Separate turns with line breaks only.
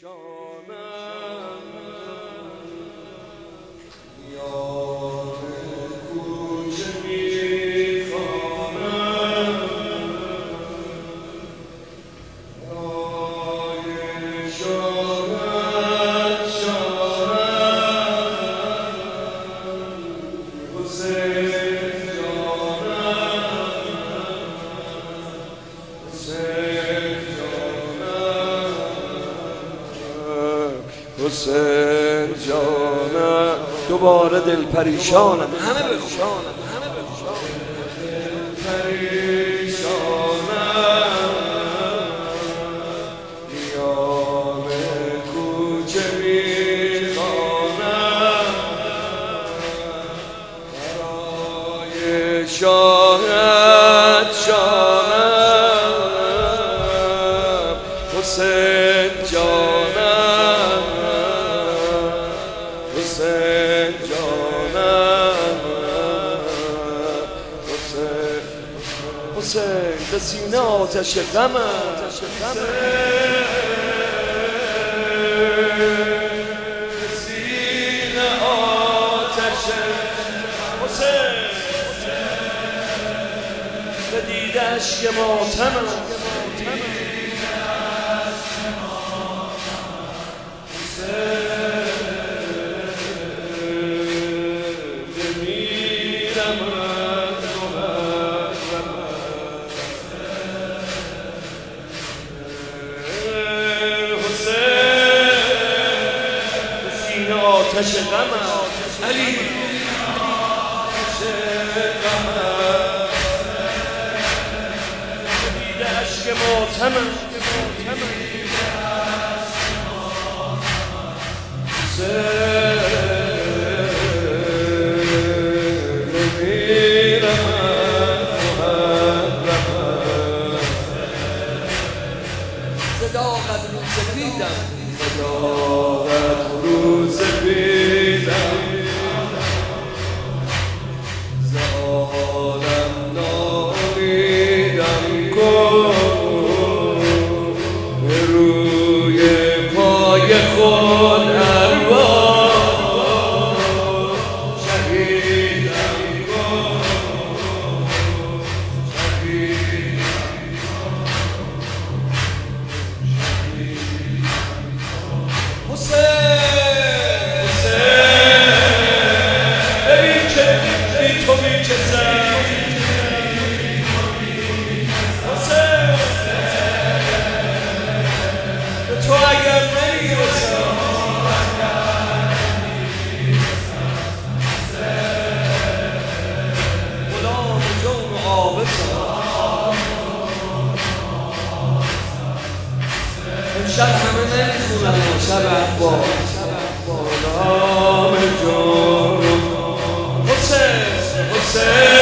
حسین جانم دوباره دل پریشانم، همه بخونم پریشانم، قیام کوچه میخوانم برای شاهد شانم. حسین جانم، حسین جانم، حسین به سینه آتش غمم، به سینه آتش حسین، به دیده اشک ماتمم، آتش غمم علی، آتش غمم، دیده اشک ماتمم، صداقت رو سپیدم، صداقت رو سپیدم، ز عالم نامیدم کن، به روی پای خود ارواح شهیدم کن، تو اگر نمیرسم غلام جون و آبسم، امشب همه نمیخونم شب احباب، غلام جون حسین، حسین